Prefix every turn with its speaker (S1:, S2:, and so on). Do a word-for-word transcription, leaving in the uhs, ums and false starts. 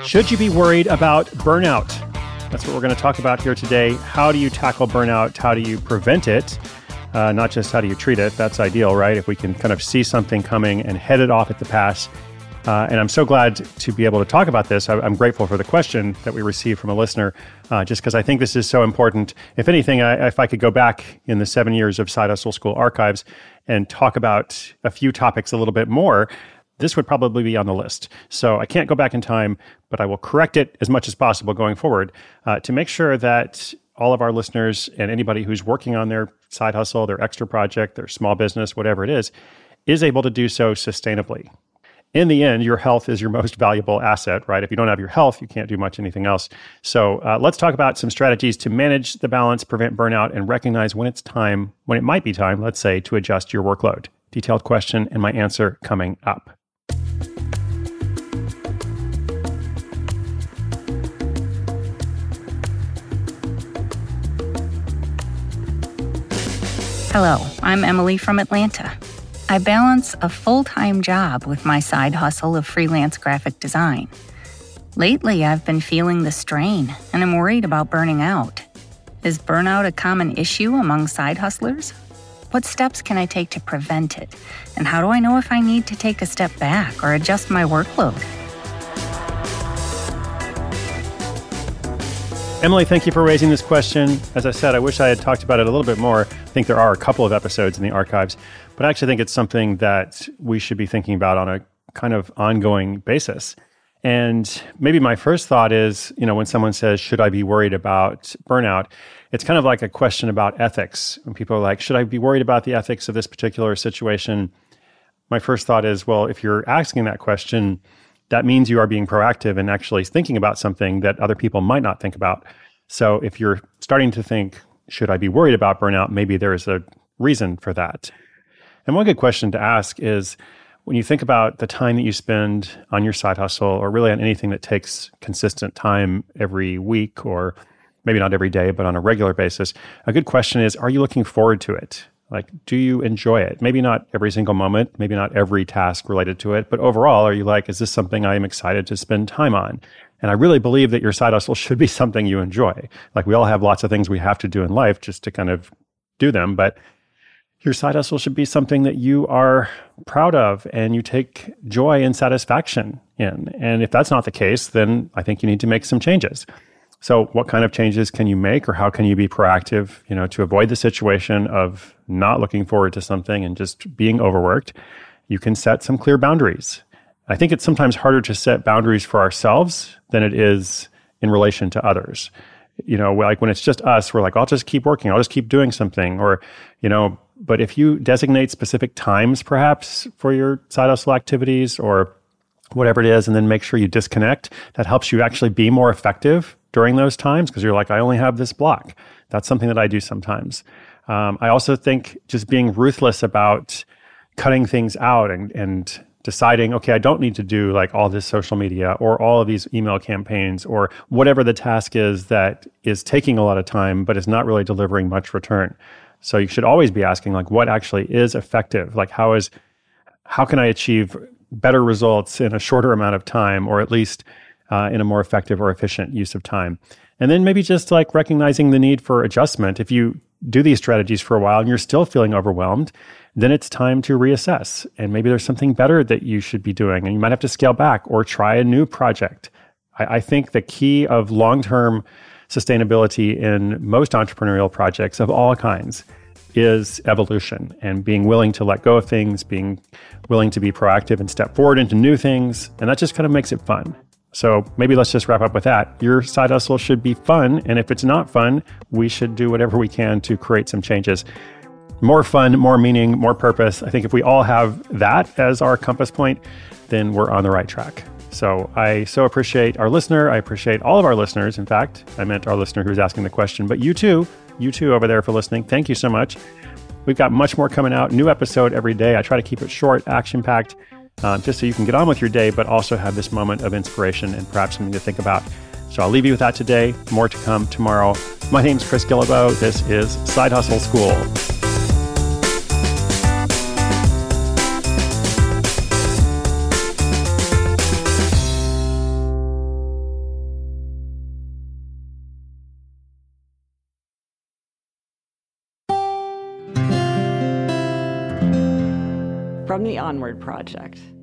S1: Should you be worried about burnout? That's what we're going to talk about here today. How do you tackle burnout? How do you prevent it? Uh, not just how do you treat it. That's ideal, right? If we can kind of see something coming and head it off at the pass. Uh, and I'm so glad to be able to talk about this. I, I'm grateful for the question that we received from a listener, uh, just because I think this is so important. If anything, I, if I could go back in the seven years of Side Hustle School archives and talk about a few topics a little bit more, this would probably be on the list. So I can't go back in time, but I will correct it as much as possible going forward uh, to make sure that all of our listeners and anybody who's working on their side hustle, their extra project, their small business, whatever it is, is able to do so sustainably. In the end, your health is your most valuable asset, right? If you don't have your health, you can't do much anything else. So uh, let's talk about some strategies to manage the balance, prevent burnout, and recognize when it's time, when it might be time, let's say, to adjust your workload. Detailed question and my answer coming up.
S2: Hello, I'm Emily from Atlanta. I balance a full-time job with my side hustle of freelance graphic design. Lately, I've been feeling the strain, and I'm worried about burning out. Is burnout a common issue among side hustlers? What steps can I take to prevent it? And how do I know if I need to take a step back or adjust my workload?
S1: Emily, thank you for raising this question. As I said, I wish I had talked about it a little bit more. I think there are a couple of episodes in the archives, but I actually think it's something that we should be thinking about on a kind of ongoing basis. And maybe my first thought is, you know, when someone says, should I be worried about burnout? It's kind of like a question about ethics. When people are like, should I be worried about the ethics of this particular situation? My first thought is, well, if you're asking that question, that means you are being proactive and actually thinking about something that other people might not think about. So if you're starting to think, should I be worried about burnout? Maybe there's a reason for that. And one good question to ask is, when you think about the time that you spend on your side hustle, or really on anything that takes consistent time every week, or maybe not every day, but on a regular basis, a good question is, are you looking forward to it? Like, do you enjoy it? Maybe not every single moment, maybe not every task related to it, but overall, are you like, is this something I am excited to spend time on? And I really believe that your side hustle should be something you enjoy. Like, we all have lots of things we have to do in life just to kind of do them, but your side hustle should be something that you are proud of and you take joy and satisfaction in. And if that's not the case, then I think you need to make some changes. So what kind of changes can you make, or how can you be proactive, you know, to avoid the situation of not looking forward to something and just being overworked? You can set some clear boundaries. I think it's sometimes harder to set boundaries for ourselves than it is in relation to others. You know, like when it's just us, we're like, I'll just keep working. I'll just keep doing something. Or, you know, but if you designate specific times perhaps for your side hustle activities or whatever it is, and then make sure you disconnect, that helps you actually be more effective during those times, because you're like, I only have this block. That's something that I do sometimes. Um, I also think just being ruthless about cutting things out and, and deciding, okay, I don't need to do like all this social media or all of these email campaigns or whatever the task is that is taking a lot of time, but is not really delivering much return. So you should always be asking, like, what actually is effective? Like, how is, how can I achieve better results in a shorter amount of time, or at least Uh, in a more effective or efficient use of time? And then maybe just like recognizing the need for adjustment. If you do these strategies for a while and you're still feeling overwhelmed, then it's time to reassess. And maybe there's something better that you should be doing, and you might have to scale back or try a new project. I, I think the key of long-term sustainability in most entrepreneurial projects of all kinds is evolution and being willing to let go of things, being willing to be proactive and step forward into new things. And that just kind of makes it fun. So maybe let's just wrap up with that. Your side hustle should be fun. And if it's not fun, we should do whatever we can to create some changes. More fun, more meaning, more purpose. I think if we all have that as our compass point, then we're on the right track. So I so appreciate our listener. I appreciate all of our listeners. In fact, I meant our listener who was asking the question, but you too, you too over there for listening. Thank you so much. We've got much more coming out, new episode every day. I try to keep it short, action-packed, uh, just so you can get on with your day, but also have this moment of inspiration and perhaps something to think about. So I'll leave you with that today. More to come tomorrow. My name's Chris Guillebeau. This is Side Hustle School.
S3: From the Onward Project.